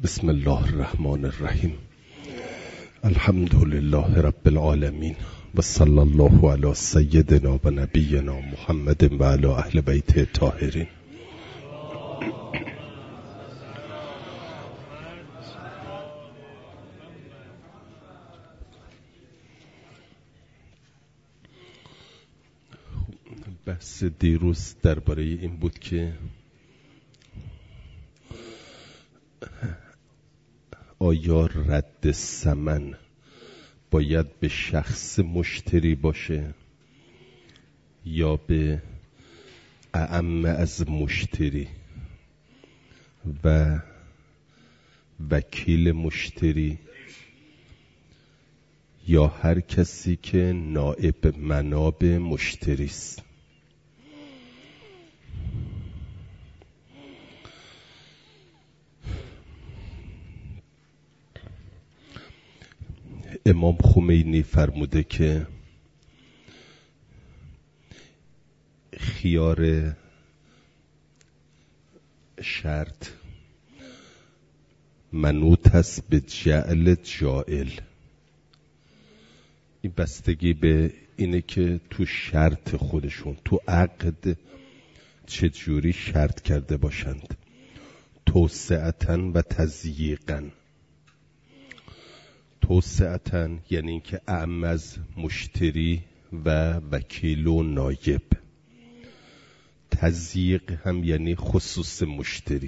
بسم الله الرحمن الرحیم. الحمد لله رب العالمین و صلی الله علی سیدنا و نبینا محمد و علی اهل بیت الطاهرین. بحث دیروز درباره این بود که آیا رد ثمن باید به شخص مشتری باشه یا به اعم از مشتری و وکیل مشتری یا هر کسی که نائب مناب مشتری است؟ امام خمینی فرموده که خیار شرط منوط است به جعل جائل. این بستگی به اینه که تو شرط خودشون تو عقد چجوری شرط کرده باشند، توسعتن و تضییقن. توسعتن یعنی اینکه اعم از مشتری و وکیل و نایب. تضییق هم یعنی خصوص مشتری.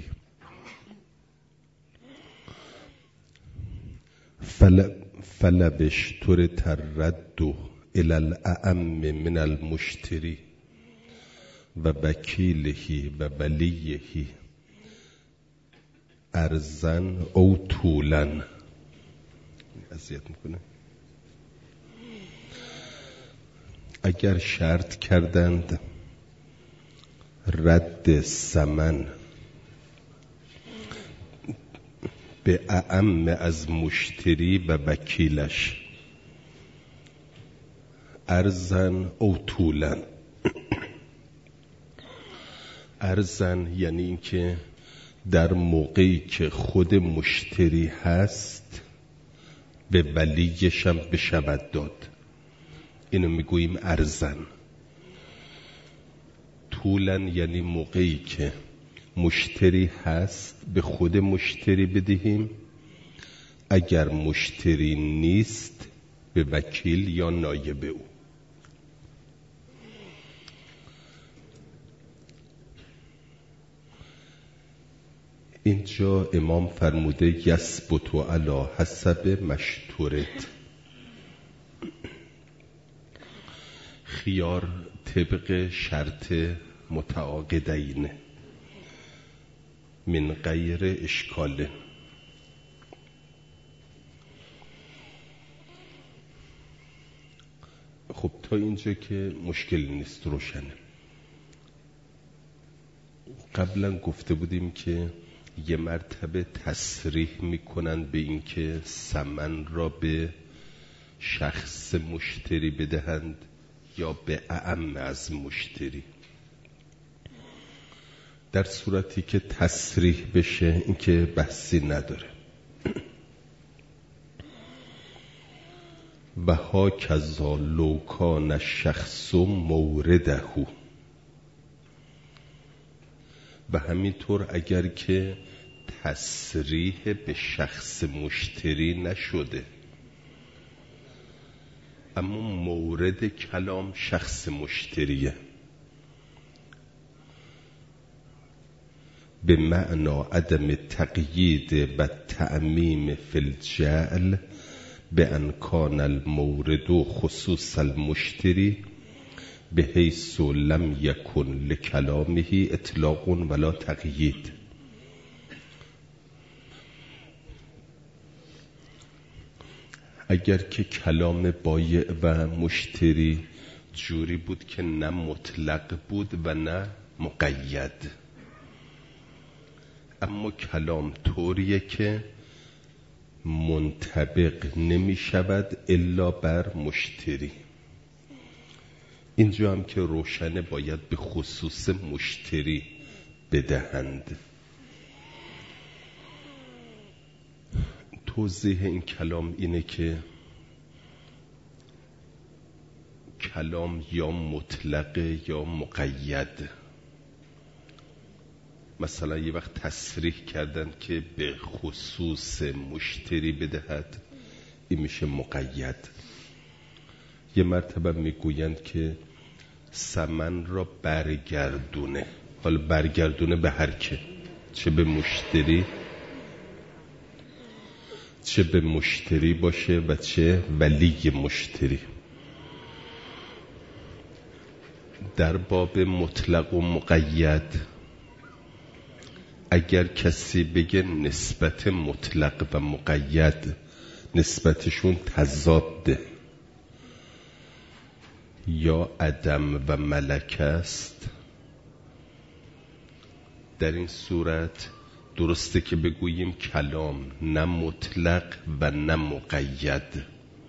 فلبشتر ترد الى الاعم من المشتری و وکیله و ولیه ارزن او طولن. اذیت میکنه. اگر شرط کردند رد ثمن به اعم از مشتری و وکیلش ارزن او طولن. ارزن یعنی اینکه در موقعی که خود مشتری هست به ولیش هم بشود داد. اینو میگوییم ارزن. طولن یعنی موقعی که مشتری هست به خود مشتری بدهیم، اگر مشتری نیست به وکیل یا نایب او. اینجا امام فرموده یثبت علی حسب مشترط. خیار طبق شرط متعاقدین من غیر اشکال. خب تا اینجا که مشکل نیست، روشنه. قبلا گفته بودیم که یه مرتبه تصریح میکنن به این که ثمن را به شخص مشتری بدهند یا به اعم از مشتری. در صورتی که تصریح بشه این که بحثی نداره. و ها کذا لو کان الشخص مورده. و همینطور اگر که تصریح به شخص مشتری نشده اما مورد کلام شخص مشتریه، به معنا عدم تقیید و تعمیم فی الجعل به ان کان المورد خصوص المشتری به حیث لم یکن لکلامه اطلاق ولا تقیید. اگر که کلام بایع و مشتری جوری بود که نه مطلق بود و نه مقید، اما کلام طوریه که منطبق نمی شود الا بر مشتری، اینجا هم که روشنه باید به خصوص مشتری بدهند. توضیح این کلام اینه که کلام یا مطلقه یا مقید. مثلا یه وقت تصریح کردن که به خصوص مشتری بدهد، این میشه مقید. یه مرتبه میگویند که ثمن را برگردونه. حالا برگردونه به هر که، چه به مشتری باشه و چه ولی مشتری. در باب مطلق و مقید اگر کسی بگه نسبت مطلق و مقید نسبتشون تضاده یا عدم و ملک است، در این صورت درسته که بگوییم کلام نه مطلق و نه مقید.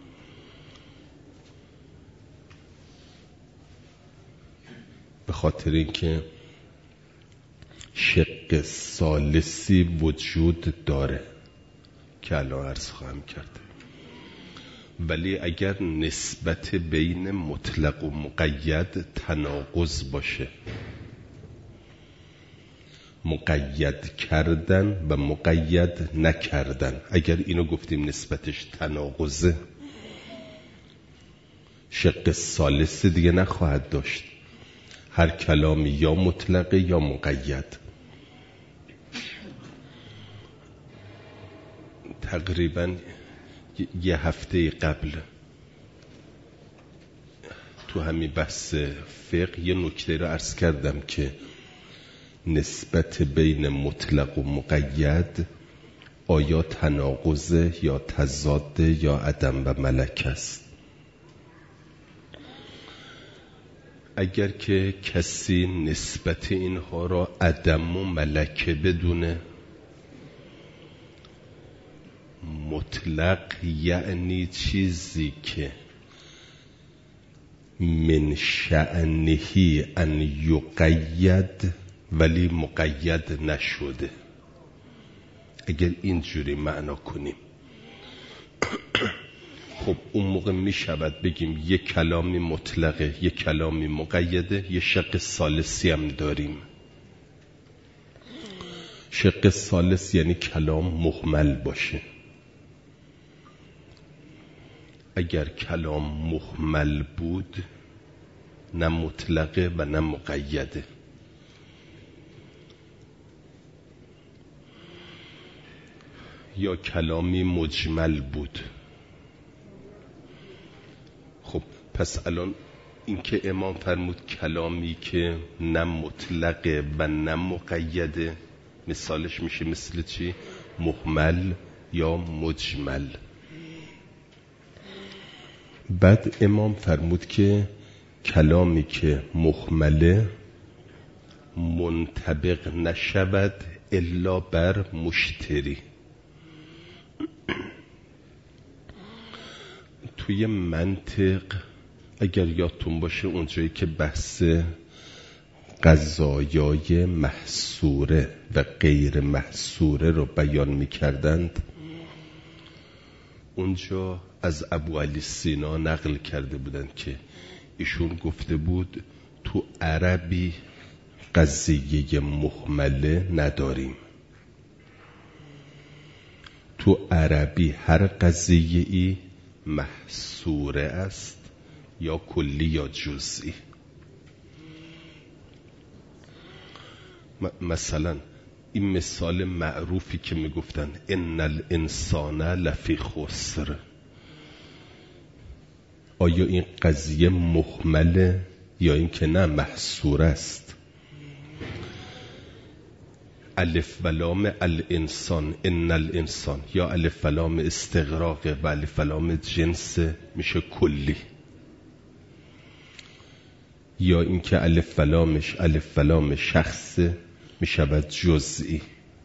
به خاطر اینکه شق ثالثی وجود داره که الان عرض خواهم کرد. ولی اگر نسبت بین مطلق و مقید تناقض باشه، مقید کردن و مقید نکردن، اگر اینو گفتیم نسبتش تناقضه، شق ثالث دیگه نخواهد داشت. هر کلامی یا مطلقه یا مقید. تقریبا یه هفته قبل تو همین بحث فقه یه نکته رو عرض کردم که نسبت بین مطلق و مقید آیا تناقضه یا تضاده یا عدم و ملک است. اگر که کسی نسبت اینها را عدم و ملکه بدونه، مطلق یعنی چیزی که من شأنهی ان یقید ولی مقید نشده. اگر اینجوری معنا کنیم خب اون موقع می شود بگیم یک کلامی مطلقه، یک کلامی مقیده، یک شق ثالثی هم داریم. شق ثالث یعنی کلام مهمل باشه. اگر کلام مهمل بود نه مطلقه و نه مقیده. یا کلامی مجمل بود. خب پس الان این که امام فرمود کلامی که نه مطلقه و نه مقیده، مثالش میشه مثل چی؟ مهمل یا مجمل. بعد امام فرمود که کلامی که مهمله منطبق نشود الا بر مشتری. توی منطق اگر یادتون باشه اونجایی که بحث قضایای محصوره و غیر محصوره رو بیان می‌کردند، اونجا از ابو علی سینا نقل کرده بودند که ایشون گفته بود تو عربی قضیه مهمله نداریم. تو عربی هر قضیه‌ای محصوره است، یا کلی یا جزئی. مثلا این مثال معروفی که میگفتن ان الانسان لفی خسر، آیا این قضیه مهمله یا این که نه محصور است؟ الف و لام الانسان ان الانسان، یا الف و لام استغراق و الف و لام جنس میشه کلی، یا این که الف و لامش الف و لام شخص میشود جزئی.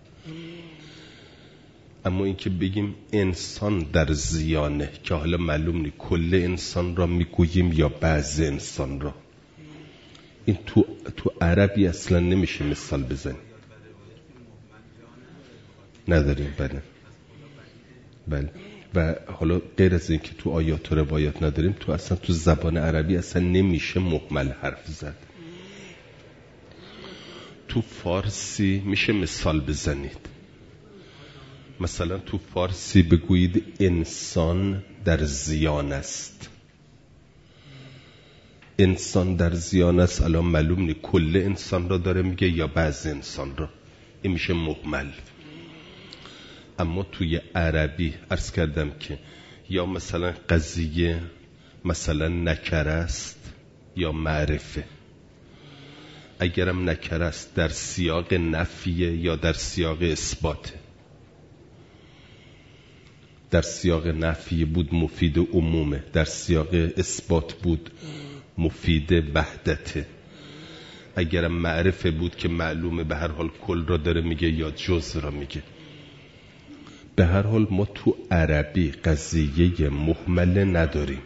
اما این که بگیم انسان در زیانه، که حالا معلوم نیست کل انسان را میگوییم یا بعض انسان را، این تو عربی اصلا نمیشه مثال بزنیم. نداریم. بله بله. و حالا غیر از این که تو آیات و روایات نداریم، تو اصلا تو زبان عربی اصلا نمیشه مهمل حرف زد. تو فارسی میشه مثال بزنید، مثلا تو فارسی بگویید انسان در زیان است. انسان در زیان است الان معلوم نی کل انسان را داره میگه یا بعض انسان را، این میشه مهمل. اما توی عربی عرض کردم که یا مثلا قضیه مثلا نکره است یا معرفه. اگرم نکره است در سیاق نفیه یا در سیاق اثباته. در سیاق نفی بود مفید عمومه، در سیاق اثبات بود مفید وحدته. اگرم معرفه بود که معلومه به هر حال کل را داره میگه یا جز را میگه. به هر حال ما تو عربی قضیه مهمل نداریم.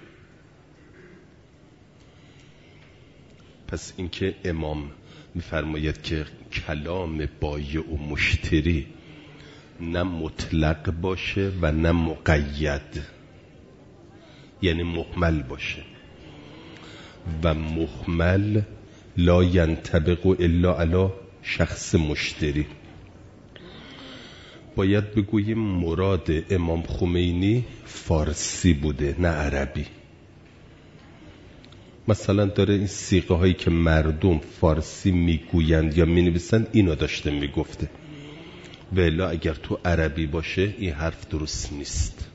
پس اینکه امام میفرماید که کلام بایع و مشتری نه مطلق باشه و نه مقید، یعنی مهمل باشه. و مهمل لا ینطبق الا علی شخص مشتری. باید بگوییم مراد امام خمینی فارسی بوده نه عربی. مثلا داره این صیغه هایی که مردم فارسی میگویند یا مینویسند اینو داشته میگفته، و الا اگر تو عربی باشه این حرف درست نیست.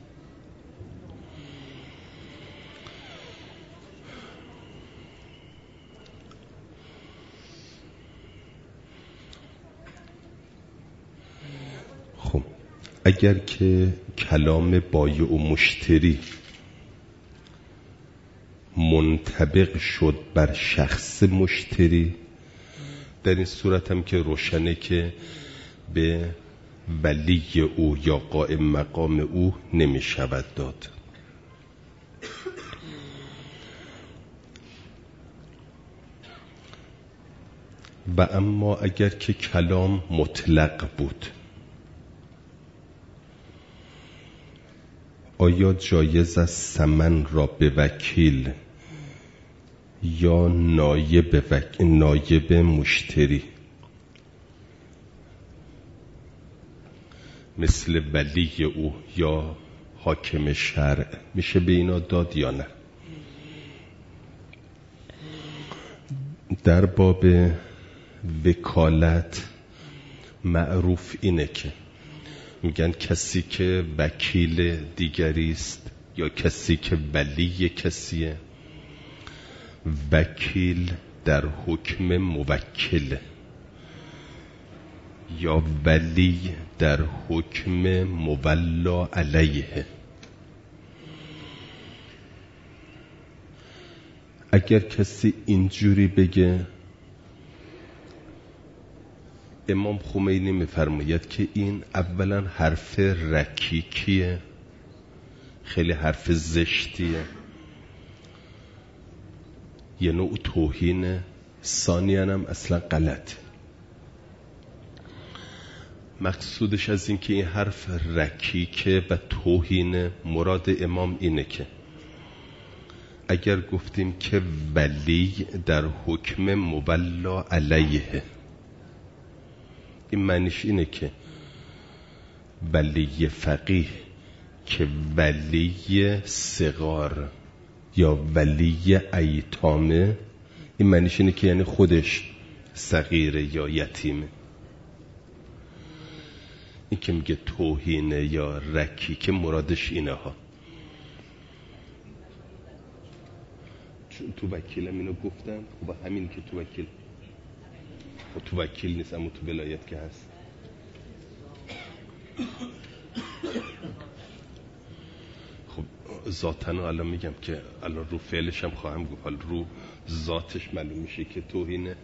خب اگر که کلام بایع و مشتری منطبق شد بر شخص مشتری، در این صورت هم که روشنه که به ولی او یا قائم مقام او نمی شود داد. و اما اگر که کلام مطلق بود، آیا جایز است ثمن را به وکیل یا نایب مشتری مثل ولی او یا حاکم شرع میشه به اینا داد یا نه؟ در باب وکالت معروف اینه که میگن کسی که وکیل دیگری است یا کسی که ولی کسیه، وکیل در حکم موکل یا ولی در حکم مولا علیه. اگر کسی اینجوری بگه، امام خمینی میفرماید که این اولا حرف رکیکیه، خیلی حرف زشتیه، یه نوع توهینه. ثانیاً هم اصلا غلطه. مقصودش از این که این حرف رکیکه و توهینه، مراد امام اینه که اگر گفتیم که ولی در حکم مولا علیه، این معنیش اینه که ولی فقیه که ولی صغار یا ولی ایتامه، این معنیش اینه که یعنی خودش صغیره یا یتیمه. این که میگه توهینه یا رکی که مرادش اینه ها. چون تو وکیلم اینو گفتم، خب همین که تو وکیل، خب تو وکیل نیست اما تو ولایت که هست. خب ذاتن الان میگم که الان رو فعلش هم خواهم گفت، حالا رو ذاتش معلوم میشه که توهینه.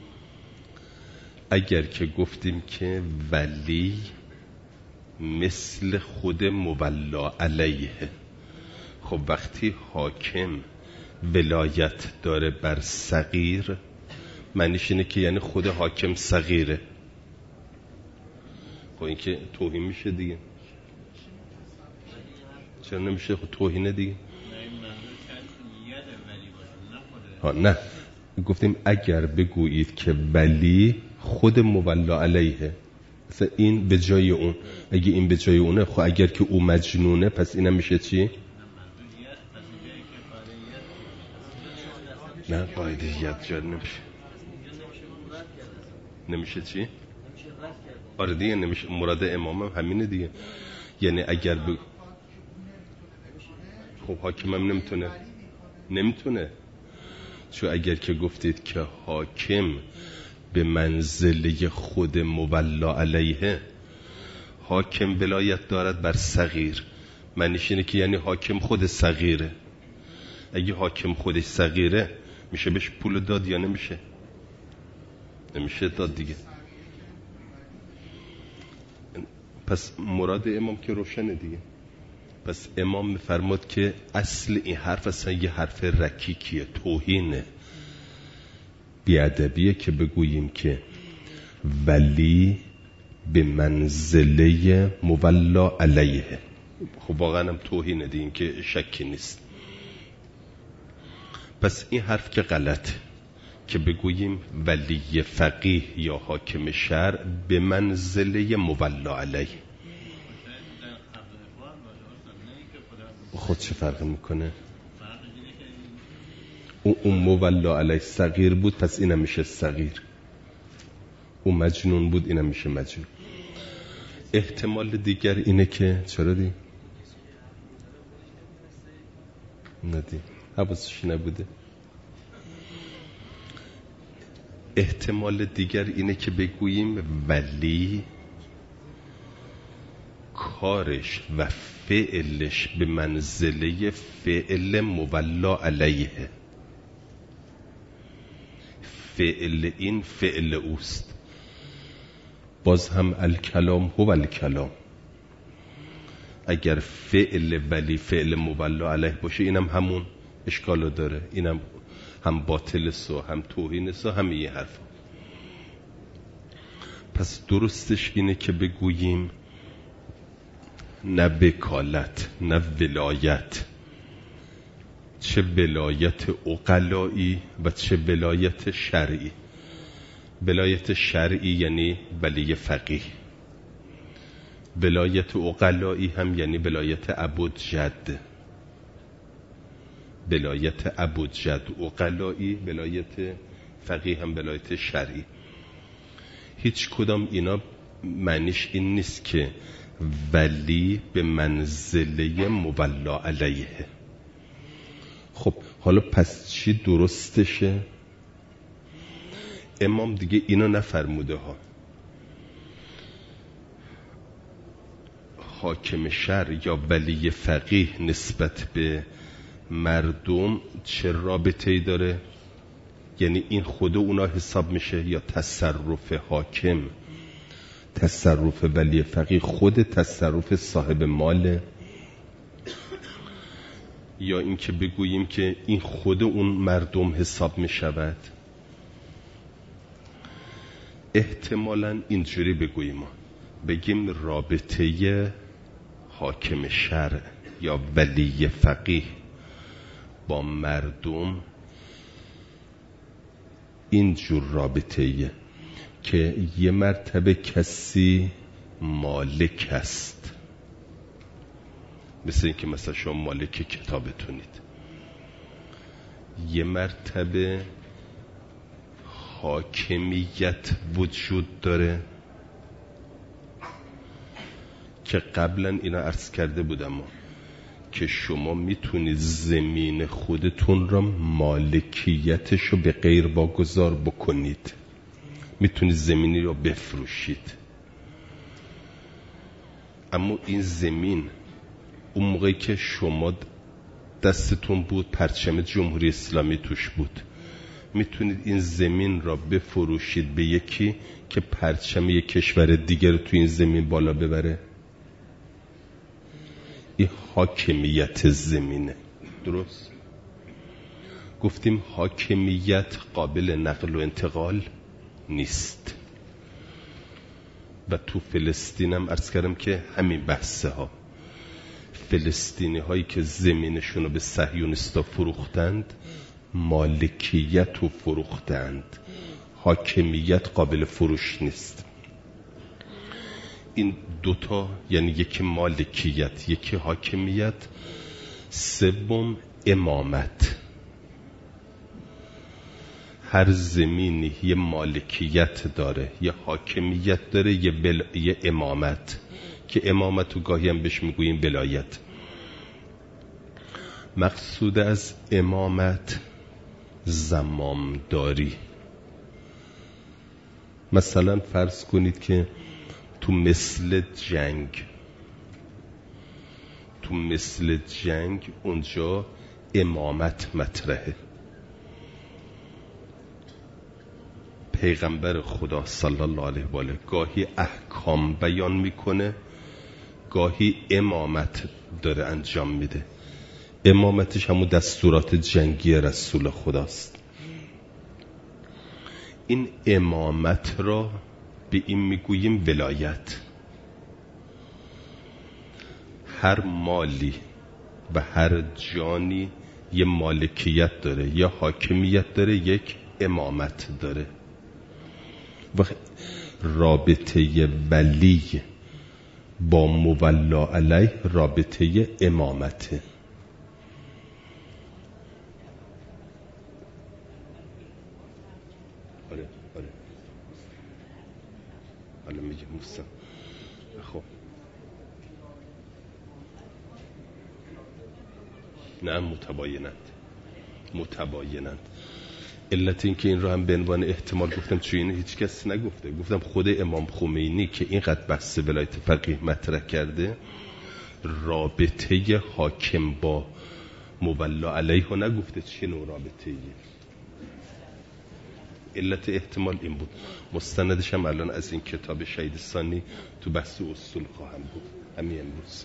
اگر که گفتیم که ولی مثل خود مولا علیه، خب وقتی حاکم ولایت داره بر صغیر، معنیش اینه که یعنی خود حاکم صغیره. خب این که توهین میشه دیگه. چرا نمیشه؟ خب توهینه دیگه. نه گفتیم اگر بگویید که ولی خود مولا علیه، مثلا این به جای اون، اگه این به جای اونه، خب اگر که او مجنونه پس اینم میشه چی؟ نه قاعده ید جار نمیشه چی؟ آره دیگه نمیشه. مراد امام هم همینه دیگه. یعنی اگر خب حاکم هم نمیتونه چون اگر که گفتید که حاکم به منزله خود مولا علیه، حاکم ولایت دارد بر صغیر، معنیش اینه که یعنی حاکم خود صغیره. اگه حاکم خودش صغیره میشه بهش پول داد یا نمیشه؟ نمیشه داد دیگه. پس مراد امام که روشنه دیگه. پس امام میفرماد که اصل این حرف اصلا یه حرف رکیکیه، توهینه، بیادبیه که بگوییم که ولی به منزله مولا علیه. خب واقعا هم توهینه دیگه، این که شکی نیست. پس این حرف که غلطه که بگوییم ولی فقیه یا حاکم شرع به منزله مولا علیه. خود چه فرق میکنه؟ اون مولا علیه صغیر بود پس اینم میشه صغیر، اون مجنون بود اینم میشه مجنون. احتمال دیگر اینه که چرا دی؟ ندی حواسش نبوده. احتمال دیگر اینه که بگوییم ولی کارش و فعلش به منزله فعل مولا علیه، فعل این فعل اوست. باز هم الکلام هو الکلام. اگر فعل ولی فعل مولا علیه باشه اینم همون اشکالو داره، اینم هم باطل سو هم توهین سو هم یه حرف. پس درستش اینه که بگوییم نه وکالت نه ولایت، چه ولایت عقلایی و چه ولایت شرعی. ولایت شرعی یعنی ولی فقیه، ولایت عقلایی هم یعنی ولایت ابوجد. ولایت ابوجد عقلایی، ولایت فقیه هم ولایت شرعی. هیچ کدام اینا معنیش این نیست که ولی به منزله مولا علیه. خب حالا پس چی درستشه؟ امام دیگه اینو نفرموده ها. حاکم شرع یا ولی فقیه نسبت به مردم چه رابطه‌ای داره؟ یعنی این خود اونا حساب میشه یا تصرف حاکم، تصرف ولی فقیه خود تصرف صاحب ماله، یا اینکه بگوییم که این خود اون مردم حساب میشود؟ احتمالاً اینجوری بگوییم، بگیم رابطه حاکم شرع یا ولی فقیه با مردم اینجور رابطه‌ایه که یه مرتبه کسی مالک است، مثل این که مثلا شما مالک کتابتونید، یه مرتبه حاکمیت وجود داره که قبلا اینا عرض کرده بودم که شما میتونید زمین خودتون را مالکیتشو به غیر واگذار بکنید، میتونید زمینی رو بفروشید. اما این زمین اون موقعی که شما دستتون بود پرچم جمهوری اسلامی توش بود، میتونید این زمین را بفروشید به یکی که پرچم یک کشور دیگر رو تو این زمین بالا ببره. این حاکمیت زمینه. درست؟ گفتیم حاکمیت قابل نقل و انتقال نیست و تو فلسطین هم عرض کردم که همین بحثه ها. فلسطینی هایی که زمینشون رو به صهیونیستا فروختند مالکیت رو فروختند، حاکمیت قابل فروش نیست. این دوتا یعنی یکی مالکیت یکی حاکمیت، سوم امامت. هر زمینی یه مالکیت داره، یه حاکمیت داره، یه امامت، که امامت رو گاهی هم بهش میگوییم ولایت. مقصود از امامت زمامداری. مثلا فرض کنید که تو مثل جنگ اونجا امامت مطرحه. پیغمبر خدا صلی الله علیه و آله گاهی احکام بیان میکنه، گاهی امامت داره انجام میده. امامتش همون دستورات جنگی رسول خداست. این امامت را به این میگوییم ولایت. هر مالی و هر جانی یه مالکیت داره، یه حاکمیت داره، یک امامت داره. و رابطه ولی با مولا علیه رابطه امامته. آره حالا میگه موسیم. خب نه متباینند. علت این که این رو هم به عنوان احتمال گفتم، چون این هیچ کس نگفته، گفتم خود امام خمینی که اینقدر بحث ولایت فقیه مطرح کرده، رابطه حاکم با مولا علیه ها نگفته چه نوع رابطه‌ایه. علت احتمال این بود. مستندش هم الان از این کتاب شهید ثانی تو بحث اصول خواهم بود همین امروز.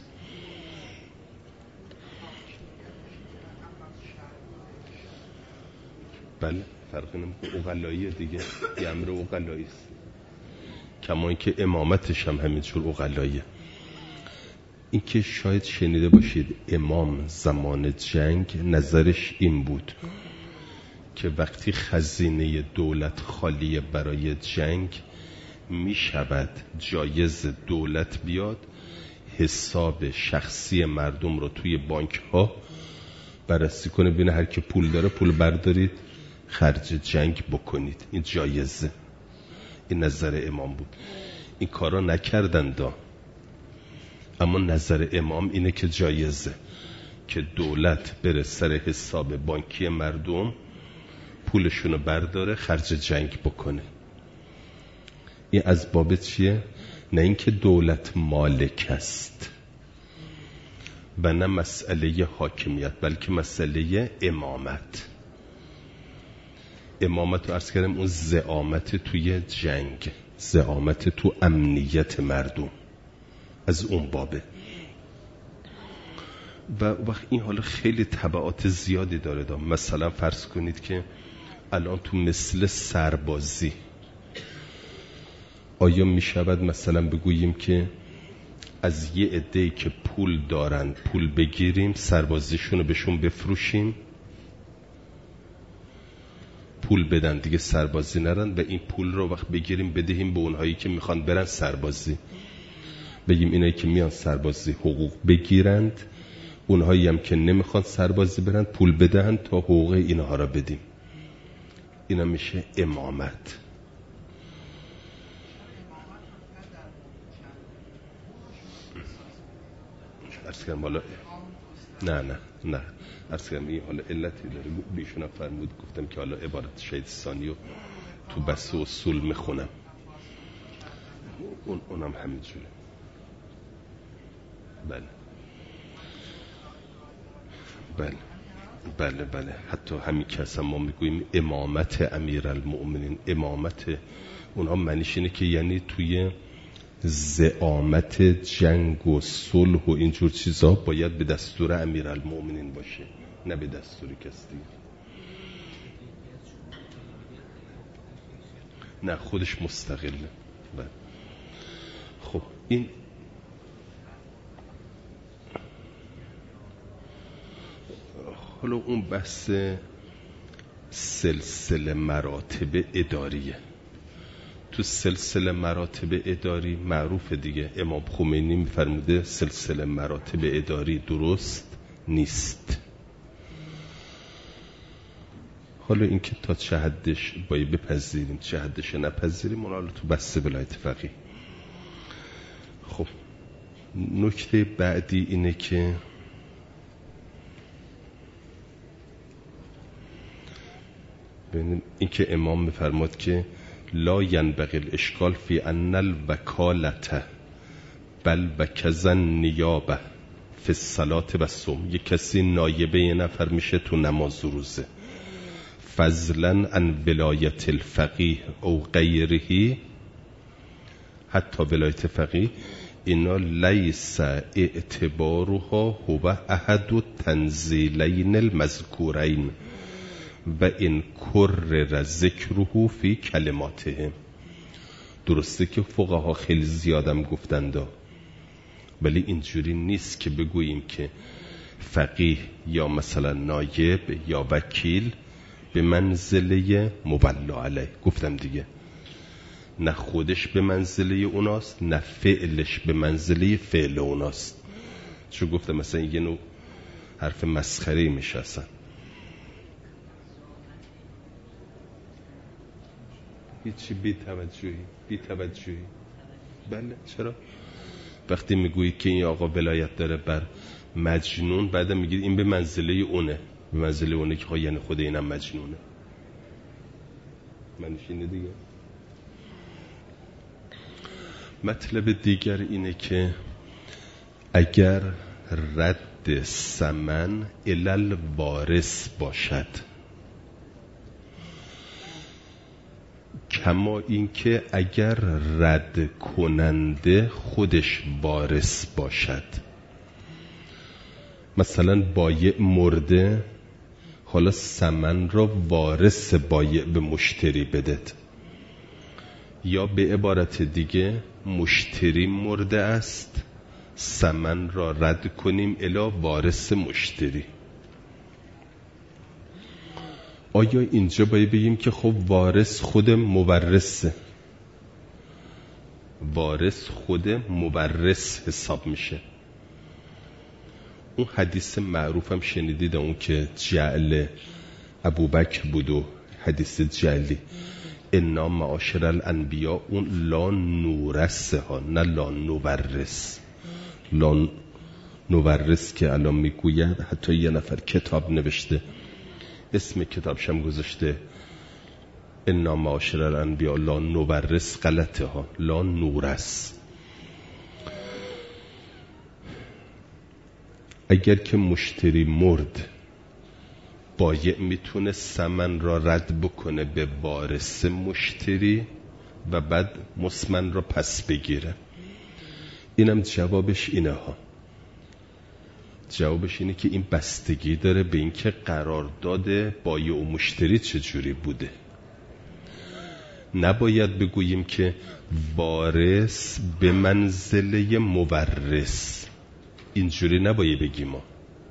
بله فرق نمیکنه، اقلایی دیگه، یه امر اقلایی است، کما اینکه امامتش هم همینجور اقلاییه. این که شاید شنیده باشید امام زمان جنگ نظرش این بود که وقتی خزینه دولت خالیه برای جنگ، می شود جایز دولت بیاد حساب شخصی مردم رو توی بانک ها بررسی کنه، ببینه هر که پول داره پول بردارید خرج جنگ بکنید، این جایزه. این نظر امام بود. این کارا نکردن اما نظر امام اینه که جایزه که دولت بره سر حساب بانکی مردم پولشونو برداره خرج جنگ بکنه. این از باب چیه؟ نه اینکه دولت مالک است و نه مسئله حاکمیت، بلکه مسئله امامت. امامت رو عرض کردم اون زعامت توی جنگ، زعامت تو امنیت مردم، از اون بابه. و وقت این حالا خیلی تبعات زیادی داره. مثلا فرض کنید که الان تو مثل سربازی آیا می شود مثلا بگوییم که از یه عده‌ای که پول دارن پول بگیریم سربازیشون رو بهشون بفروشیم، پول بدن دیگه سربازی نرن و این پول رو وقت بگیریم بدهیم به اونهایی که میخوان برن سربازی، بگیم اینایی که میان سربازی حقوق بگیرند، اونهایی هم که نمیخوان سربازی برن پول بدن تا حقوق اینها را بدیم. اینا میشه امامت. عرض کردم حالا نه عرض کردم این حالا علتی داره. بیشون فرمود گفتم که حالا عبارت شهید ثانی رو تو بحث اصول میخونم، اونم همینجوره. بله حتی همین که اصلا ما میگوییم امامت امیرالمؤمنین، امامت اونها معنیش اینه که یعنی توی زعامت جنگ و صلح و اینجور چیزا باید به دستور امیرالمؤمنین باشه، نه به دستور کسی دیگه. نه خودش مستقله. خب این حالا اون بحث سلسله مراتب اداریه. تو سلسله مراتب اداری معروفه دیگه، امام خمینی میفرموده سلسله مراتب اداری درست نیست. حالا اینکه تا چه حدش باید بپذیریم چه حدش نپذیریم اون حالا تو بحث ولایت فقیه. خب نکته بعدی اینه که این که امام میفرماد که لا ینبغی الاشکال فی ان الوکالته بل وکزن نیابه فی الصلاة و الصوم. یک کسی نایبه یه نفر میشه تو نماز و روزه، فضلا عن ولایت الفقیه او غیره، حتی ولایت فقیه، اینا لیس اعتبارها هو احد التنزیلین المذکورین و این کرر ذکره فی کلماتهم. درسته که فقها خیلی زیادم گفتند، ولی اینجوری نیست که بگوییم که فقیه یا مثلا نایب یا وکیل به منزله مبلا علیه. گفتم دیگه نه خودش به منزله اوناست نه فعلش به منزله فعل اوناست. چون گفتم مثلا یه نوع حرف مسخره میشه اصلا. هیچی بی توجهی. بله چرا؟ وقتی میگویی که این آقا ولایت داره بر مجنون، بعد میگید این به منزله اونه، به منزله اونه که یعنی خود اینم مجنونه. منش اینه دیگه. مطلب دیگر اینه که اگر رد ثمن الی وارث باشد، کما اینکه اگر رد کننده خودش وارث باشد. مثلا بایع مرده، حالا ثمن را وارث بایع به مشتری بدهد، یا به عبارت دیگه مشتری مرده است، ثمن را رد کنیم الی وارث مشتری. آیا اینجا باید بگیم که خب وارث خود مورثه؟ وارث خود مورث حساب میشه. اون حدیث معروف هم شنیدید، اون که جعل ابوبکر بود و حدیث جعلی انا معاشر الانبیاء، اون لا نورثه ها نه لا نورث. لا نورث که الان میگوید، حتی یه نفر کتاب نوشته، اسم کتابشم گذاشته انا معاشر الانبیاء لا نورث، غلطه ها، لا نورث. اگر که مشتری مرد، بایع میتونه ثمن را رد بکنه به وارث مشتری و بعد مسمن را پس بگیره. اینم جوابش اینه ها. جوابش اینه که این بستگی داره به اینکه قرارداد بایع و مشتری چجوری بوده. نباید بگوییم که وارث به منزله مورث، اینجوری نباید بگیم. ما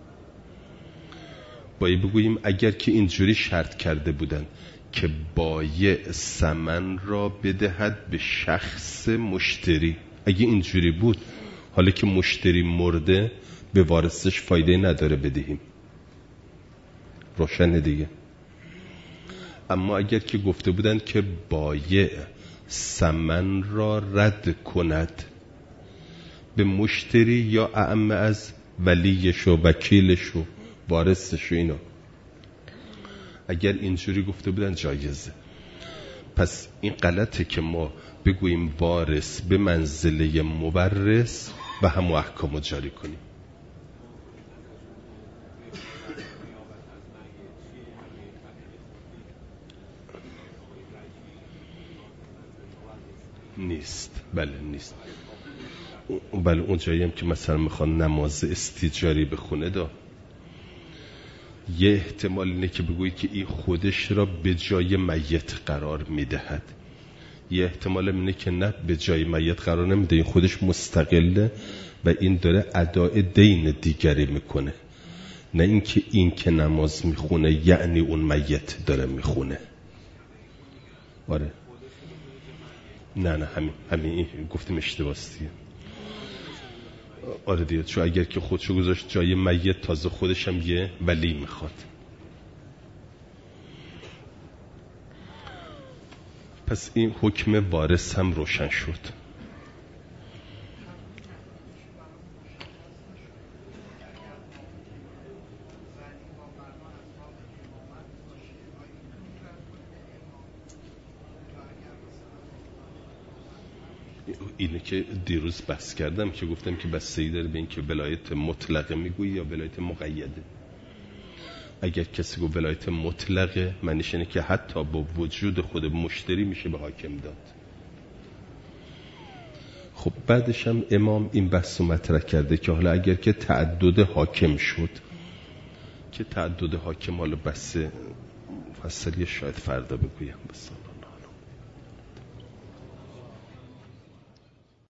باید بگوییم اگر که اینجوری شرط کرده بودن که بایع ثمن را بدهد به شخص مشتری، اگه اینجوری بود، حالا که مشتری مرده به وارثش فایده نداره بدهیم، روشن دیگه. اما اگر که گفته بودن که بایع ثمن را رد کند به مشتری یا اعم از ولیش و وکیلش و وارثش و اینا، اگر اینجوری گفته بودن جایزه. پس این غلطه که ما بگوییم وارث به منزله مورث و همو احکامو جاری کنیم. نیست. بله نیست. بله اون جایی هم که مثلا میخوان نماز استیجاری بخونه دا، یه احتمال اینه که بگویی که این خودش را به جای میت قرار میدهد، یه احتمال اینه که نه به جای میت قرار نمیده، این خودش مستقله و این داره اداء دین دیگری میکنه، نه اینکه این که نماز میخونه یعنی اون میت داره میخونه. آره نه همین گفتیم اشتباهیه. آره دیگه، چون اگر که خودشو گذاشت جای میت تازه خودش هم یه ولی میخواد. پس این حکم وارث هم روشن شد. اینه که دیروز بحث کردم که گفتم که بستگی داره به این که ولایت مطلقه میگویی یا ولایت مقیده. اگر کسی گفت ولایت مطلقه، معنیش اینه که حتی با وجود خود مشتری میشه به حاکم داد. خب بعدش هم امام این بحث رو مطرح کرده که حالا اگر که تعدد حاکم شد، که تعدد حاکم حالا بحث مفصلی شاید فردا بگویم. بس